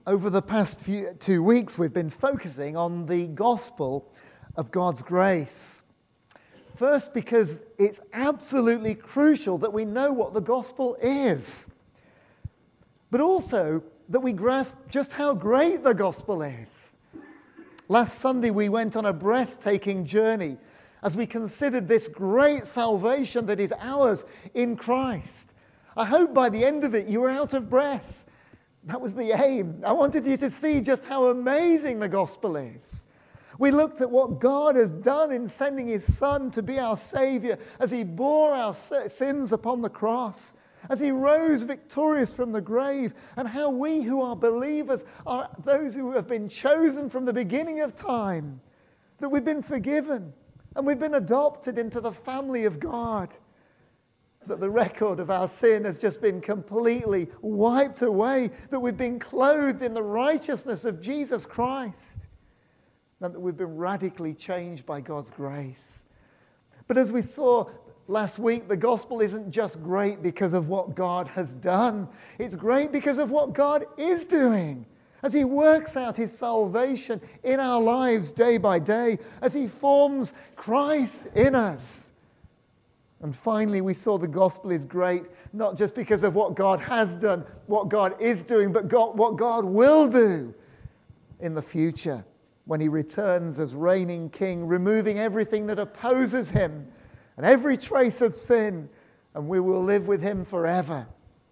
Over the past 2 weeks, we've been focusing on the gospel of God's grace. First, because it's absolutely crucial that we know what the gospel is, but also that we grasp just how great the gospel is. Last Sunday, we went on a breathtaking journey as we considered this great salvation that is ours in Christ. I hope by the end of it, you were out of breath. That was the aim. I wanted you to see just how amazing the gospel is. We looked at what God has done in sending his Son to be our Savior as he bore our sins upon the cross, as he rose victorious from the grave, and how we who are believers are those who have been chosen from the beginning of time, that we've been forgiven and we've been adopted into the family of God, that the record of our sin has just been completely wiped away, that we've been clothed in the righteousness of Jesus Christ, and that we've been radically changed by God's grace. But as we saw last week, the gospel isn't just great because of what God has done. It's great because of what God is doing, as he works out his salvation in our lives day by day, as he forms Christ in us. And finally, we saw the gospel is great, not just because of what God has done, what God is doing, but what God will do in the future when he returns as reigning king, removing everything that opposes him and every trace of sin, and we will live with him forever.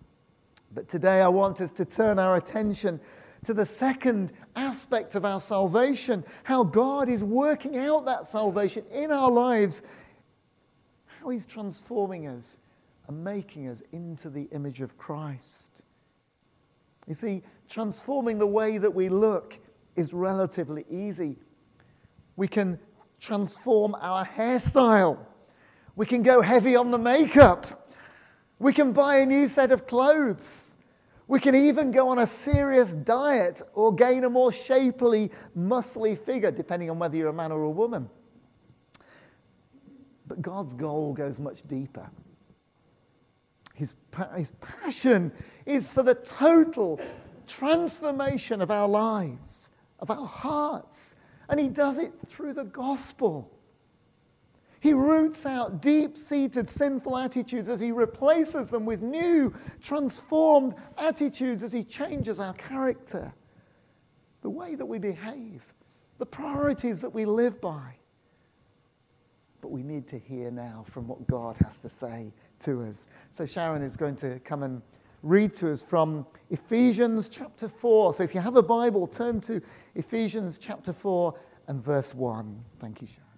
But today I want us to turn our attention to the second aspect of our salvation, how God is working out that salvation in our lives, how he's transforming us and making us into the image of Christ. You see, transforming the way that we look is relatively easy. We can transform our hairstyle. We can go heavy on the makeup. We can buy a new set of clothes. We can even go on a serious diet or gain a more shapely, muscly figure, depending on whether you're a man or a woman. But God's goal goes much deeper. His passion is for the total transformation of our lives, of our hearts. And he does it through the gospel. He roots out deep-seated sinful attitudes as he replaces them with new, transformed attitudes as he changes our character, the way that we behave, the priorities that we live by. But we need to hear now from what God has to say to us. So Sharon is going to come and read to us from Ephesians chapter 4. So if you have a Bible, turn to Ephesians chapter 4 and verse 1. Thank you, Sharon.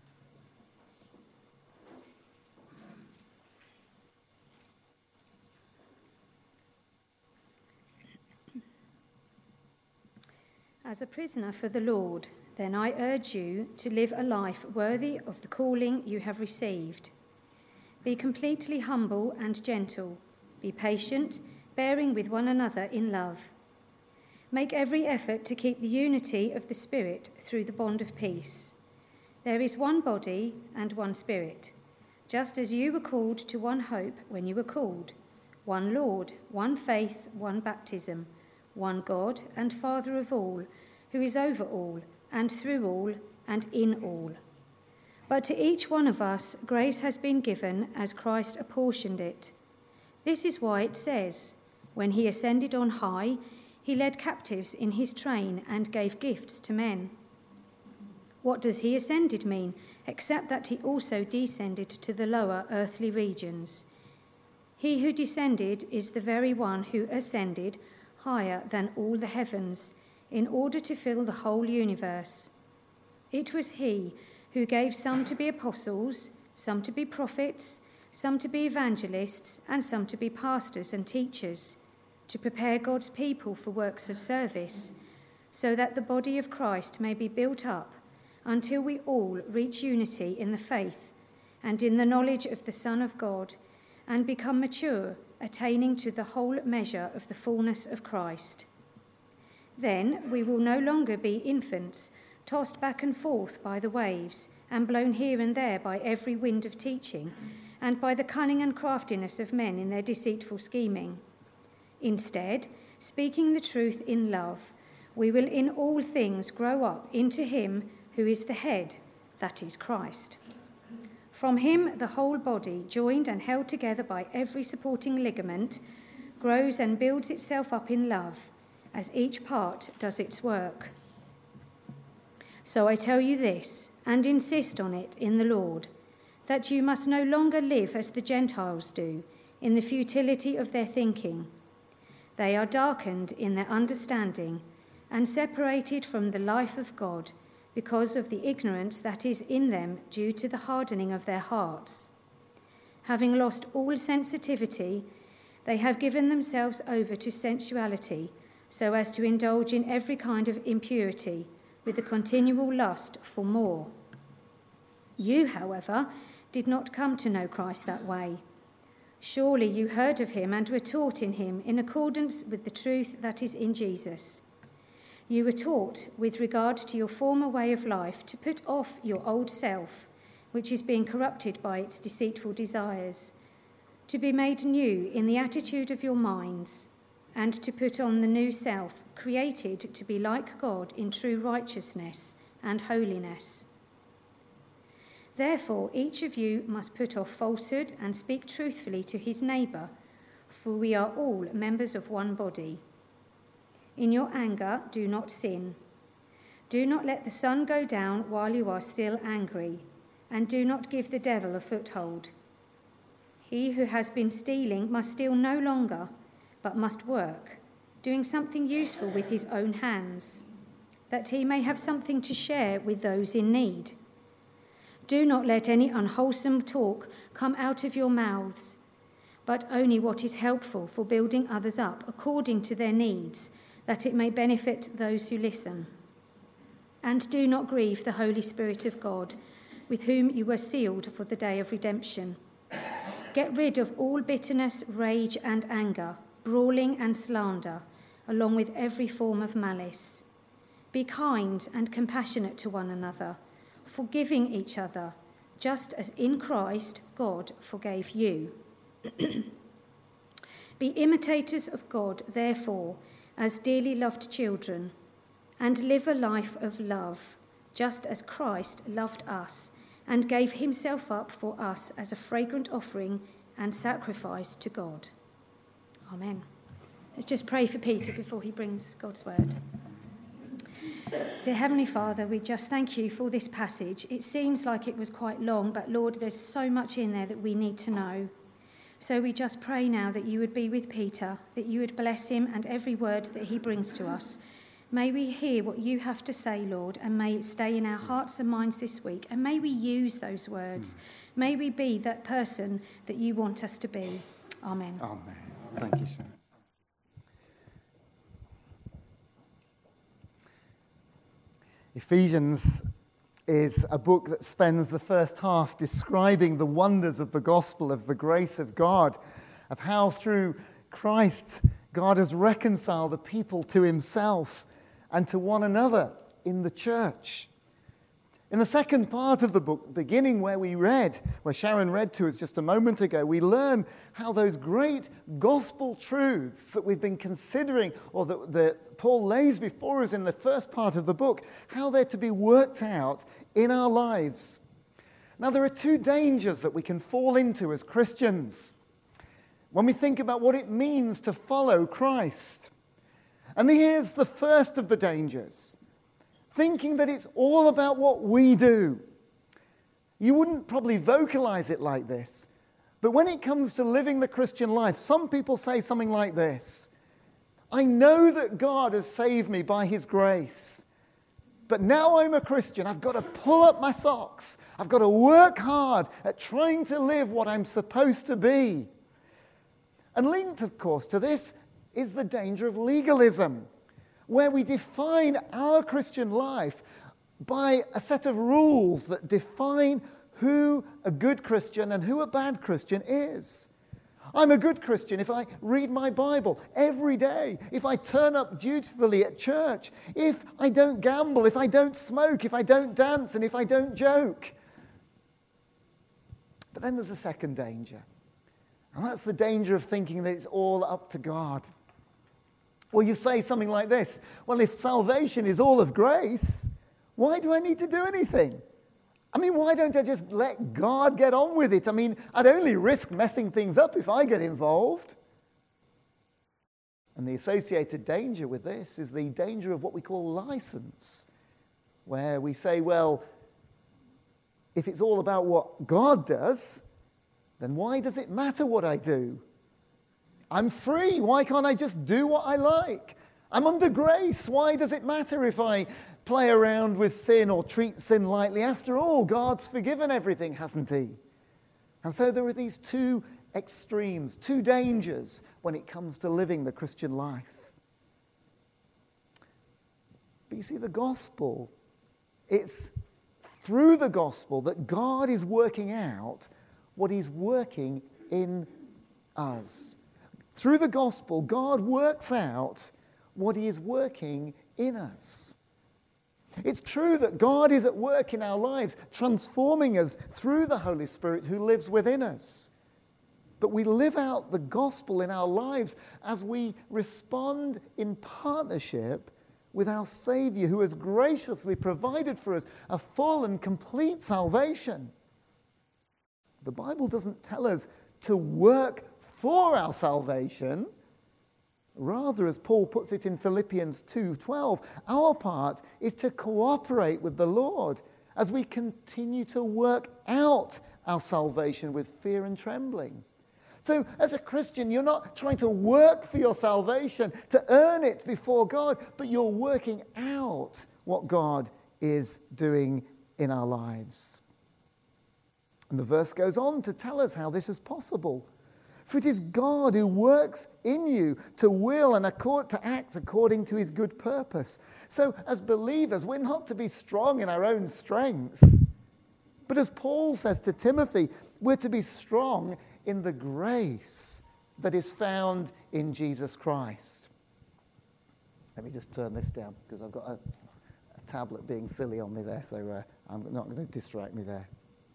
As a prisoner for the Lord, then I urge you to live a life worthy of the calling you have received. Be completely humble and gentle. Be patient, bearing with one another in love. Make every effort to keep the unity of the Spirit through the bond of peace. There is one body and one Spirit, just as you were called to one hope when you were called, one Lord, one faith, one baptism, one God and Father of all, who is over all, and through all, and in all. But to each one of us grace has been given as Christ apportioned it. This is why it says, when he ascended on high, he led captives in his train and gave gifts to men. What does he ascended mean, except that he also descended to the lower earthly regions? He who descended is the very one who ascended higher than all the heavens, in order to fill the whole universe. It was he who gave some to be apostles, some to be prophets, some to be evangelists, and some to be pastors and teachers, to prepare God's people for works of service, so that the body of Christ may be built up until we all reach unity in the faith and in the knowledge of the Son of God, and become mature, attaining to the whole measure of the fullness of Christ. Then we will no longer be infants, tossed back and forth by the waves, and blown here and there by every wind of teaching, and by the cunning and craftiness of men in their deceitful scheming. Instead, speaking the truth in love, we will in all things grow up into him who is the head, that is Christ. From him the whole body, joined and held together by every supporting ligament, grows and builds itself up in love, as each part does its work. So I tell you this, and insist on it in the Lord, that you must no longer live as the Gentiles do, in the futility of their thinking. They are darkened in their understanding and separated from the life of God because of the ignorance that is in them due to the hardening of their hearts. Having lost all sensitivity, they have given themselves over to sensuality so as to indulge in every kind of impurity with a continual lust for more. You, however, did not come to know Christ that way. Surely you heard of him and were taught in him in accordance with the truth that is in Jesus. You were taught, with regard to your former way of life, to put off your old self, which is being corrupted by its deceitful desires, to be made new in the attitude of your minds, and to put on the new self, created to be like God in true righteousness and holiness. Therefore, each of you must put off falsehood and speak truthfully to his neighbour, for we are all members of one body. In your anger, do not sin. Do not let the sun go down while you are still angry, and do not give the devil a foothold. He who has been stealing must steal no longer, but must work, doing something useful with his own hands, that he may have something to share with those in need. Do not let any unwholesome talk come out of your mouths, but only what is helpful for building others up according to their needs, that it may benefit those who listen. And do not grieve the Holy Spirit of God, with whom you were sealed for the day of redemption. Get rid of all bitterness, rage, and anger, brawling and slander, along with every form of malice. Be kind and compassionate to one another, forgiving each other, just as in Christ God forgave you. Be imitators of God, therefore, as dearly loved children, and live a life of love, just as Christ loved us and gave himself up for us as a fragrant offering and sacrifice to God. Amen. Let's just pray for Peter before he brings God's word. Dear Heavenly Father, we just thank you for this passage. It seems like it was quite long, but Lord, there's so much in there that we need to know. So we just pray now that you would be with Peter, that you would bless him and every word that he brings to us. May we hear what you have to say, Lord, and may it stay in our hearts and minds this week, and may we use those words. May we be that person that you want us to be. Amen. Amen. Thank you, Sharon. Ephesians is a book that spends the first half describing the wonders of the gospel, of the grace of God, of how through Christ God has reconciled the people to himself and to one another in the church. In the second part of the book, beginning where Sharon read to us just a moment ago, we learn how those great gospel truths that we've been considering, or that Paul lays before us in the first part of the book, how they're to be worked out in our lives. Now, there are two dangers that we can fall into as Christians when we think about what it means to follow Christ. And here's the first of the dangers. Thinking that it's all about what we do. You wouldn't probably vocalize it like this, but when it comes to living the Christian life, some people say something like this: I know that God has saved me by his grace, but now I'm a Christian. I've got to pull up my socks. I've got to work hard at trying to live what I'm supposed to be. And linked, of course, to this is the danger of legalism, where we define our Christian life by a set of rules that define who a good Christian and who a bad Christian is. I'm a good Christian if I read my Bible every day, if I turn up dutifully at church, if I don't gamble, if I don't smoke, if I don't dance, and if I don't joke. But then there's a second danger, and that's the danger of thinking that it's all up to God. Well, you say something like this: well, if salvation is all of grace, why do I need to do anything? I mean, why don't I just let God get on with it? I mean, I'd only risk messing things up if I get involved. And the associated danger with this is the danger of what we call license, where we say, well, if it's all about what God does, then why does it matter what I do? I'm free. Why can't I just do what I like? I'm under grace. Why does it matter if I play around with sin or treat sin lightly? After all, God's forgiven everything, hasn't he? And so there are these two extremes, two dangers when it comes to living the Christian life. But you see, the gospel, it's through the gospel that God is working out what he's working in us. Through the gospel, God works out what he is working in us. It's true that God is at work in our lives, transforming us through the Holy Spirit who lives within us. But we live out the gospel in our lives as we respond in partnership with our Savior, who has graciously provided for us a full and complete salvation. The Bible doesn't tell us to work for our salvation. Rather, as Paul puts it in Philippians 2:12, our part is to cooperate with the Lord as we continue to work out our salvation with fear and trembling. So as a Christian, you're not trying to work for your salvation, to earn it before God, but you're working out what God is doing in our lives. And the verse goes on to tell us how this is possible. For it is God who works in you to will and to act according to his good purpose. So as believers, we're not to be strong in our own strength. But as Paul says to Timothy, we're to be strong in the grace that is found in Jesus Christ. Let me just turn this down because I've got a tablet being silly on me there, so I'm not going to distract me there.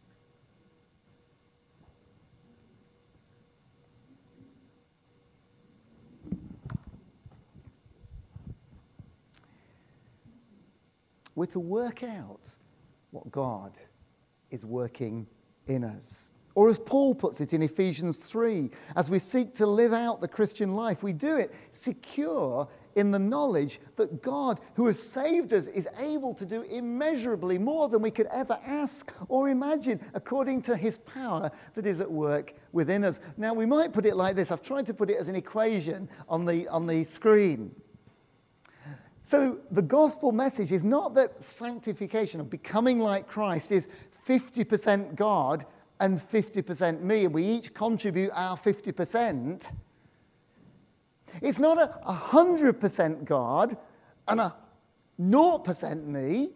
We're to work out what God is working in us. Or as Paul puts it in Ephesians 3, as we seek to live out the Christian life, we do it secure in the knowledge that God, who has saved us, is able to do immeasurably more than we could ever ask or imagine, according to his power that is at work within us. Now, we might put it like this. I've tried to put it as an equation on the screen. So the gospel message is not that sanctification, or becoming like Christ, is 50% God and 50% me, and we each contribute our 50%. It's not a 100% God and a 0% me,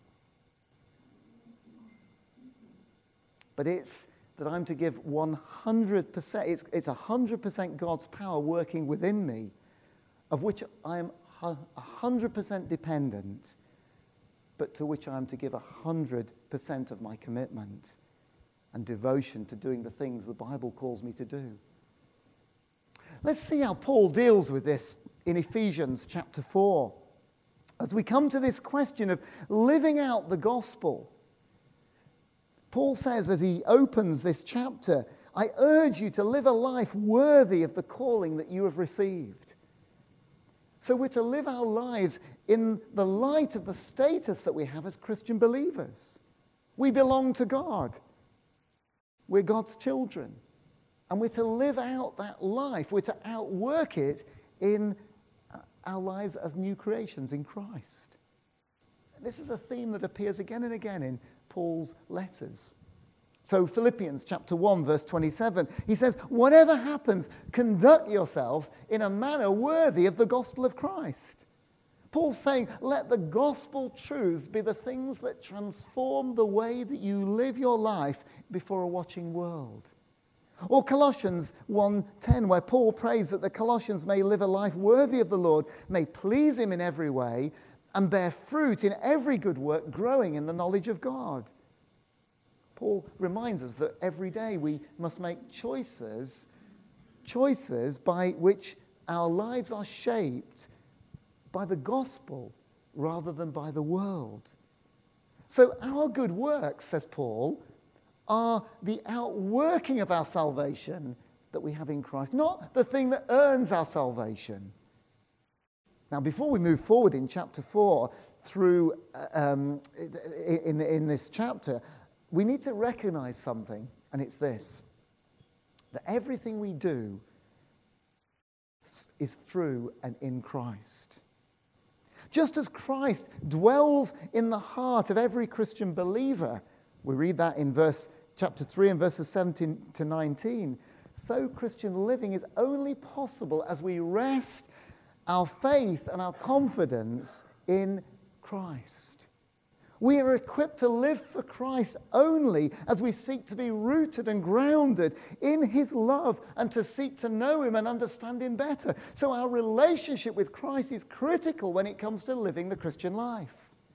but it's that I'm to give 100%. It's 100% God's power working within me, of which I am 100% dependent, but to which I am to give 100% of my commitment and devotion to doing the things the Bible calls me to do. Let's see how Paul deals with this in Ephesians chapter 4. As we come to this question of living out the gospel, Paul says as he opens this chapter, I urge you to live a life worthy of the calling that you have received. So we're to live our lives in the light of the status that we have as Christian believers. We belong to God. We're God's children. And we're to live out that life. We're to outwork it in our lives as new creations in Christ. This is a theme that appears again and again in Paul's letters. So Philippians chapter 1, verse 27, he says, whatever happens, conduct yourself in a manner worthy of the gospel of Christ. Paul's saying, let the gospel truths be the things that transform the way that you live your life before a watching world. Or Colossians 1:10, where Paul prays that the Colossians may live a life worthy of the Lord, may please him in every way, and bear fruit in every good work, growing in the knowledge of God. Paul reminds us that every day we must make choices by which our lives are shaped by the gospel rather than by the world. So our good works, says Paul, are the outworking of our salvation that we have in Christ, not the thing that earns our salvation. Now, before we move forward in chapter 4 through in this chapter, we need to recognize something, and it's this: that everything we do is through and in Christ. Just as Christ dwells in the heart of every Christian believer, we read that in chapter 3 and verses 17 to 19, so Christian living is only possible as we rest our faith and our confidence in Christ. We are equipped to live for Christ only as we seek to be rooted and grounded in his love and to seek to know him and understand him better. So our relationship with Christ is critical when it comes to living the Christian life.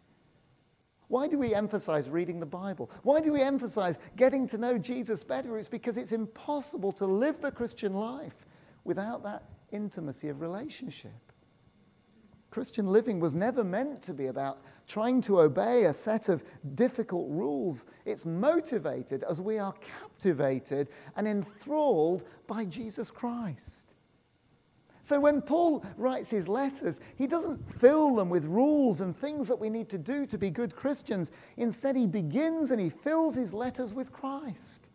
Why do we emphasize reading the Bible? Why do we emphasize getting to know Jesus better? It's because it's impossible to live the Christian life without that intimacy of relationship. Christian living was never meant to be about trying to obey a set of difficult rules. It's motivated as we are captivated and enthralled by Jesus Christ. So when Paul writes his letters, he doesn't fill them with rules and things that we need to do to be good Christians. Instead, he begins and he fills his letters with Christ.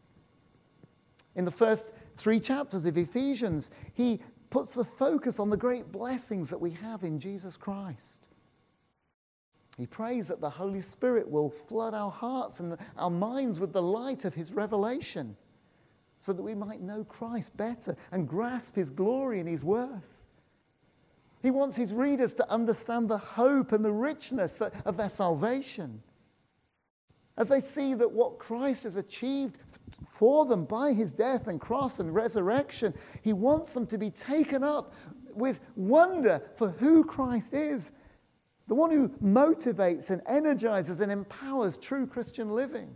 In the first 3 chapters of Ephesians, he puts the focus on the great blessings that we have in Jesus Christ. He prays that the Holy Spirit will flood our hearts and our minds with the light of his revelation, so that we might know Christ better and grasp his glory and his worth. He wants his readers to understand the hope and the richness of their salvation. As they see that what Christ has achieved for them by his death and cross and resurrection, he wants them to be taken up with wonder for who Christ is, the one who motivates and energizes and empowers true Christian living.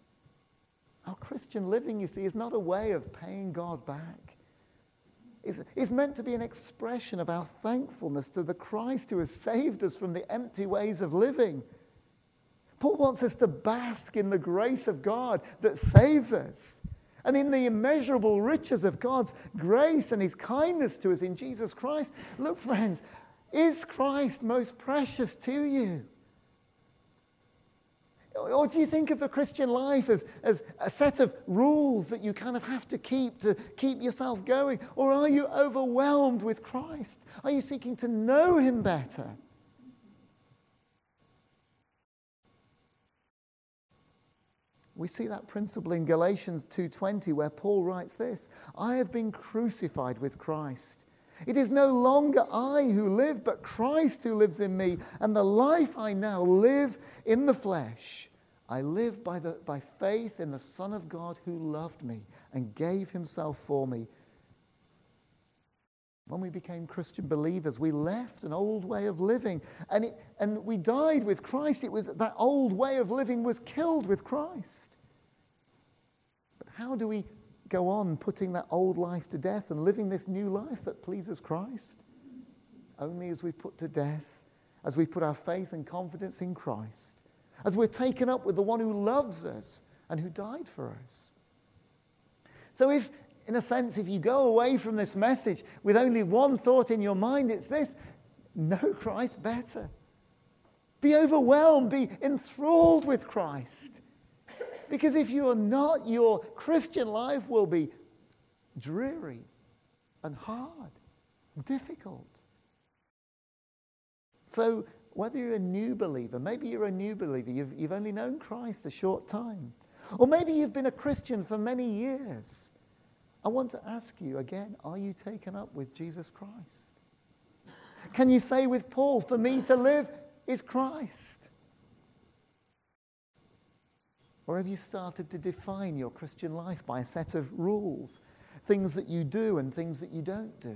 Our Christian living, you see, is not a way of paying God back. It's meant to be an expression of our thankfulness to the Christ who has saved us from the empty ways of living. Paul wants us to bask in the grace of God that saves us, and in the immeasurable riches of God's grace and his kindness to us in Jesus Christ. Look, friends, is Christ most precious to you? Or do you think of the Christian life as a set of rules that you kind of have to keep yourself going? Or are you overwhelmed with Christ? Are you seeking to know him better? We see that principle in Galatians 2:20, where Paul writes this: I have been crucified with Christ. It is no longer I who live, but Christ who lives in me. And the life I now live in the flesh, I live by faith in the Son of God who loved me and gave himself for me. When we became Christian believers, we left an old way of living, and we died with Christ. It was that old way of living was killed with Christ. But how do we go on putting that old life to death and living this new life that pleases Christ? Only as we put to death, as we put our faith and confidence in Christ, as we're taken up with the one who loves us and who died for us. So if, in a sense, if you go away from this message with only one thought in your mind, it's this: know Christ better. Be overwhelmed, be enthralled with Christ. Because if you are not, your Christian life will be dreary and hard, difficult. So whether you're a new believer, maybe you're a new believer, you've only known Christ a short time, or maybe you've been a Christian for many years, I want to ask you again, are you taken up with Jesus Christ? Can you say with Paul, for me to live is Christ? Or have you started to define your Christian life by a set of rules, things that you do and things that you don't do?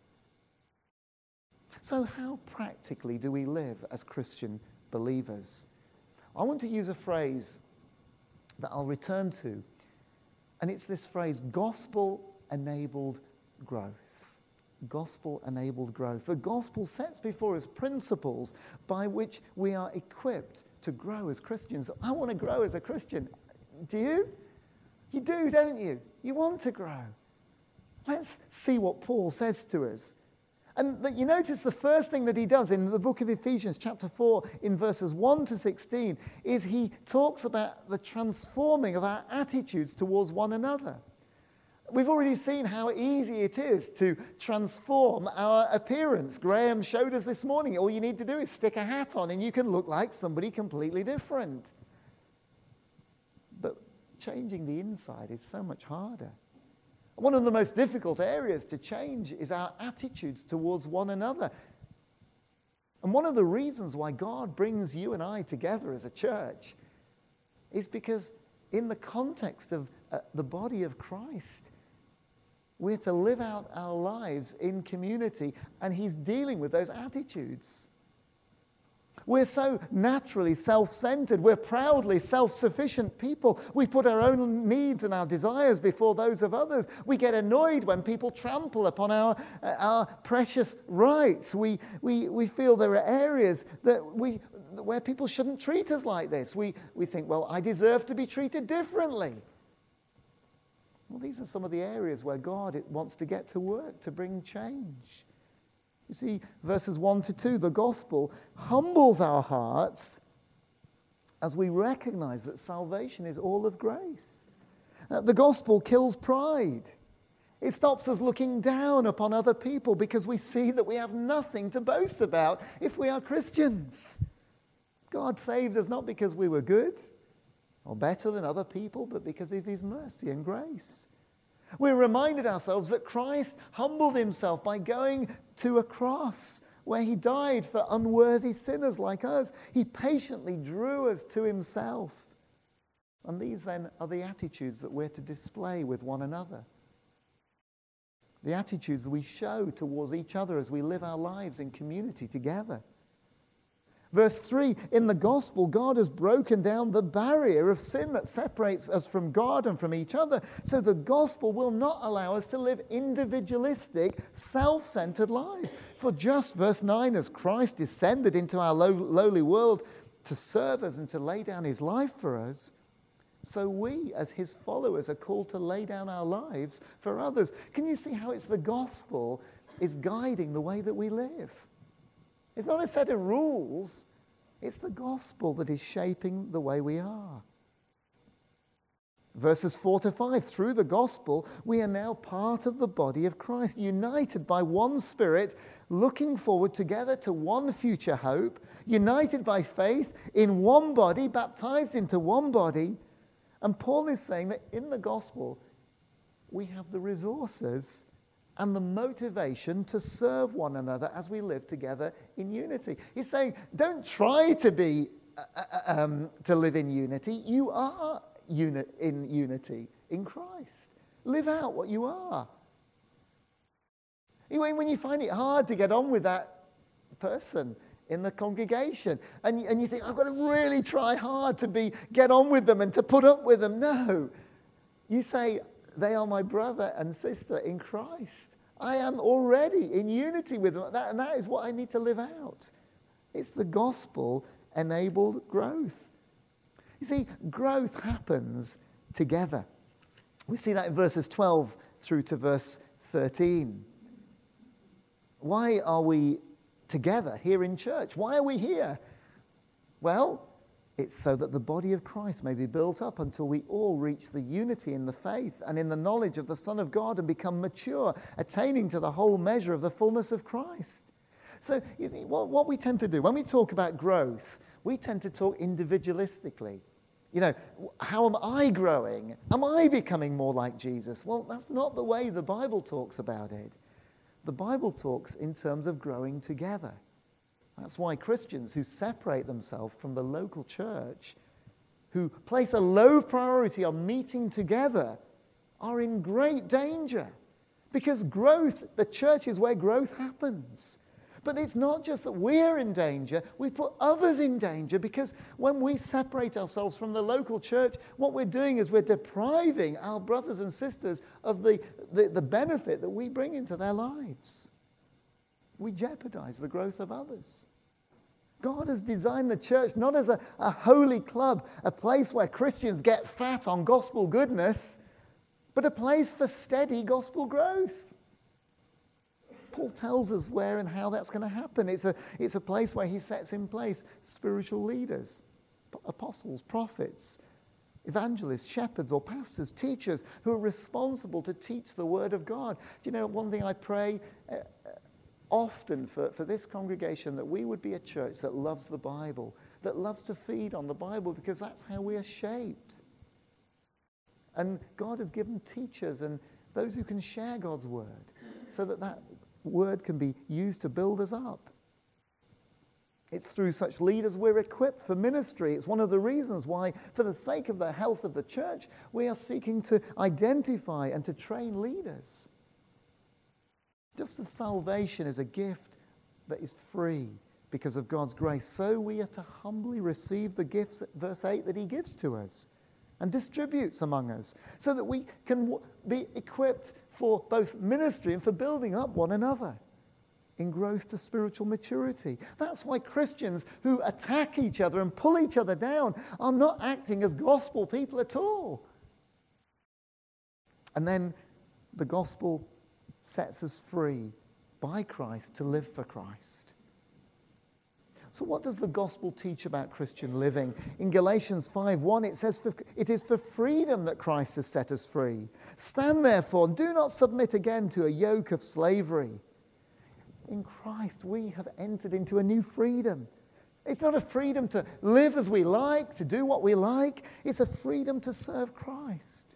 So how practically do we live as Christian believers? I want to use a phrase that I'll return to, and it's this phrase, gospel-enabled growth. gospel-enabled growth. The gospel sets before us principles by which we are equipped to grow as Christians. I want to grow as a Christian. Do you? You do, don't you? You want to grow. Let's see what Paul says to us. And you notice the first thing that he does in the book of Ephesians chapter 4 in verses 1 to 16 is he talks about the transforming of our attitudes towards one another. We've already seen how easy it is to transform our appearance. Graham showed us this morning, all you need to do is stick a hat on and you can look like somebody completely different. But changing the inside is so much harder. One of the most difficult areas to change is our attitudes towards one another. And one of the reasons why God brings you and I together as a church is because in the context of the body of Christ, we're to live out our lives in community, and he's dealing with those attitudes. We're so naturally self-centered. We're proudly self-sufficient people. We put our own needs and our desires before those of others. We get annoyed when people trample upon our precious rights. We feel there are areas where people shouldn't treat us like this. We think, well, I deserve to be treated differently. Well, these are some of the areas where God wants to get to work to bring change. You see, verses 1 to 2, the gospel humbles our hearts as we recognize that salvation is all of grace. The gospel kills pride. It stops us looking down upon other people because we see that we have nothing to boast about if we are Christians. God saved us not because we were good or better than other people, but because of his mercy and grace. We're reminded ourselves that Christ humbled himself by going to a cross where he died for unworthy sinners like us. He patiently drew us to himself. And these then are the attitudes that we're to display with one another. The attitudes we show towards each other as we live our lives in community together. Verse 3, in the gospel, God has broken down the barrier of sin that separates us from God and from each other. So the gospel will not allow us to live individualistic, self-centered lives. For just, verse 9, as Christ descended into our lowly world to serve us and to lay down his life for us, so we, as his followers, are called to lay down our lives for others. Can you see how it's the gospel is guiding the way that we live? It's not a set of rules. It's the gospel that is shaping the way we are. Verses 4 to 5, through the gospel, we are now part of the body of Christ, united by one Spirit, looking forward together to one future hope, united by faith in one body, baptized into one body. And Paul is saying that in the gospel, we have the resources and the motivation to serve one another as we live together in unity. He's saying, don't try to live in unity. You are in unity in Christ. Live out what you are. When you find it hard to get on with that person in the congregation, and you think, I've got to really try hard to get on with them and to put up with them. No. You say, they are my brother and sister in Christ. I am already in unity with them, and that is what I need to live out. It's the gospel-enabled growth. You see, growth happens together. We see that in verses 12 through to verse 13. Why are we together here in church? Why are we here? Well, it's so that the body of Christ may be built up until we all reach the unity in the faith and in the knowledge of the Son of God and become mature, attaining to the whole measure of the fullness of Christ. So you see, what we tend to do, when we talk about growth, we tend to talk individualistically. You know, how am I growing? Am I becoming more like Jesus? Well, that's not the way the Bible talks about it. The Bible talks in terms of growing together. That's why Christians who separate themselves from the local church, who place a low priority on meeting together, are in great danger. Because growth, the church is where growth happens. But it's not just that we're in danger, we put others in danger, because when we separate ourselves from the local church, what we're doing is we're depriving our brothers and sisters of the benefit that we bring into their lives. We jeopardize the growth of others. God has designed the church not as a holy club, a place where Christians get fat on gospel goodness, but a place for steady gospel growth. Paul tells us where and how that's going to happen. It's a place where he sets in place spiritual leaders, apostles, prophets, evangelists, shepherds or pastors, teachers who are responsible to teach the word of God. Do you know, one thing I pray often for this congregation, that we would be a church that loves the Bible, that loves to feed on the Bible, because that's how we are shaped. And God has given teachers and those who can share God's word so that word can be used to build us up. It's through such leaders we're equipped for ministry. It's one of the reasons why, for the sake of the health of the church, we are seeking to identify and to train leaders. Just as salvation is a gift that is free because of God's grace, so we are to humbly receive the gifts, verse 8, that he gives to us and distributes among us, so that we can be equipped for both ministry and for building up one another in growth to spiritual maturity. That's why Christians who attack each other and pull each other down are not acting as gospel people at all. And then the gospel sets us free by Christ to live for Christ. So what does the gospel teach about Christian living? In Galatians 5:1 it says, it is for freedom that Christ has set us free. Stand therefore and do not submit again to a yoke of slavery. In Christ we have entered into a new freedom. It's not a freedom to live as we like, to do what we like. It's a freedom to serve Christ.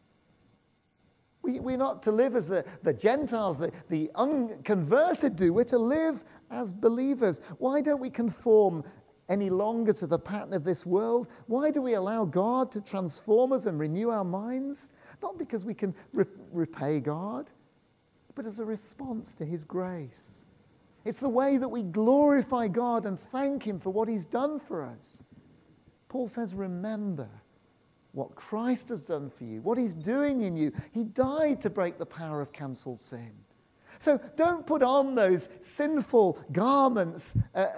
We're not to live as the Gentiles, the unconverted do. We're to live as believers. Why don't we conform any longer to the pattern of this world? Why do we allow God to transform us and renew our minds? Not because we can repay God, but as a response to his grace. It's the way that we glorify God and thank him for what he's done for us. Paul says, remember what Christ has done for you, what he's doing in you. He died to break the power of cancelled sin. So don't put on those sinful garments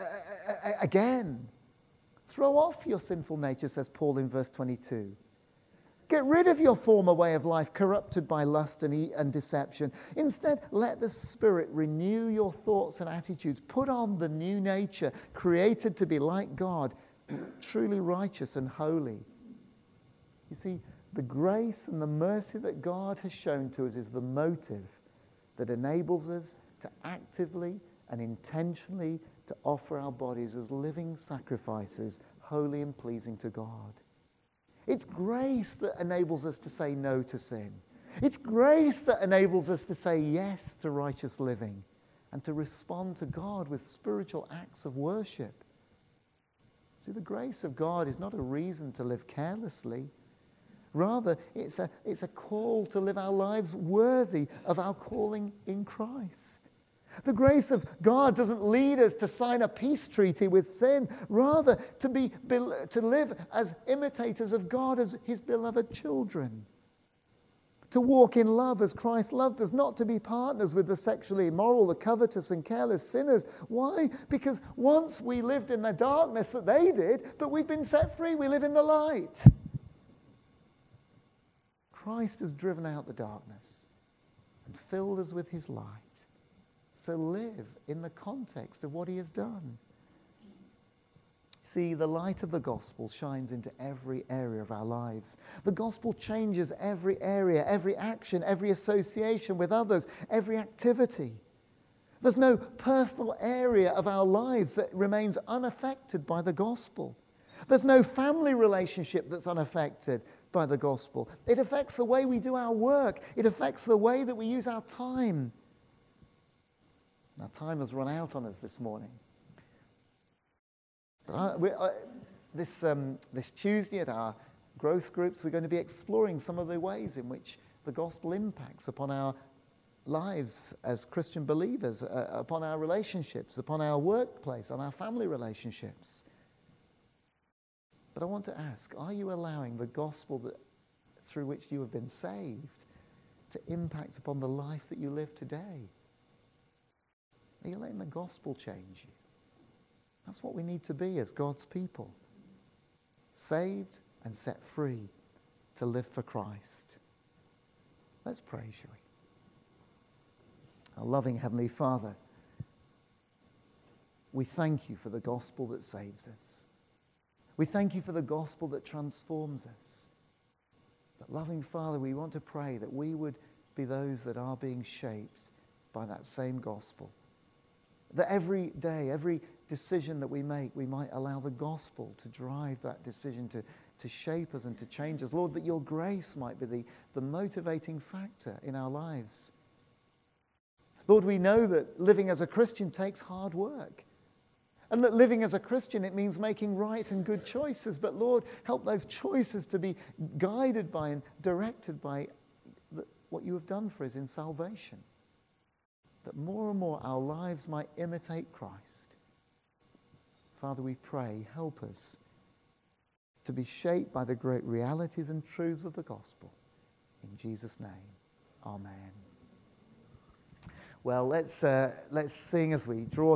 again. Throw off your sinful nature, says Paul in verse 22. Get rid of your former way of life, corrupted by lust and deception. Instead, let the Spirit renew your thoughts and attitudes. Put on the new nature, created to be like God, truly righteous and holy. You see, the grace and the mercy that God has shown to us is the motive that enables us to actively and intentionally to offer our bodies as living sacrifices, holy and pleasing to God. It's grace that enables us to say no to sin. It's grace that enables us to say yes to righteous living and to respond to God with spiritual acts of worship. See, the grace of God is not a reason to live carelessly. Rather, it's a call to live our lives worthy of our calling in Christ. The grace of God doesn't lead us to sign a peace treaty with sin. Rather, to live as imitators of God as his beloved children. To walk in love as Christ loved us, not to be partners with the sexually immoral, the covetous and careless sinners. Why? Because once we lived in the darkness that they did, but we've been set free. We live in the light. Christ has driven out the darkness and filled us with his light. So live in the context of what he has done. See, the light of the gospel shines into every area of our lives. The gospel changes every area, every action, every association with others, every activity. There's no personal area of our lives that remains unaffected by the gospel. There's no family relationship that's unaffected by the gospel. It affects the way we do our work. It affects the way that we use our time. Now, time has run out on us this morning. This Tuesday at our growth groups, we're going to be exploring some of the ways in which the gospel impacts upon our lives as Christian believers, upon our relationships, upon our workplace, on our family relationships. But I want to ask, are you allowing the gospel through which you have been saved to impact upon the life that you live today? Are you letting the gospel change you? That's what we need to be as God's people. Saved and set free to live for Christ. Let's pray, shall we? Our loving Heavenly Father, we thank you for the gospel that saves us. We thank you for the gospel that transforms us. But loving Father, we want to pray that we would be those that are being shaped by that same gospel. That every day, every decision that we make, we might allow the gospel to drive that decision, to shape us and to change us. Lord, that your grace might be the motivating factor in our lives. Lord, we know that living as a Christian takes hard work. And that living as a Christian, it means making right and good choices. But Lord, help those choices to be guided by and directed by what you have done for us in salvation. That more and more our lives might imitate Christ. Father, we pray, help us to be shaped by the great realities and truths of the gospel. In Jesus' name, amen. Well, let's sing as we draw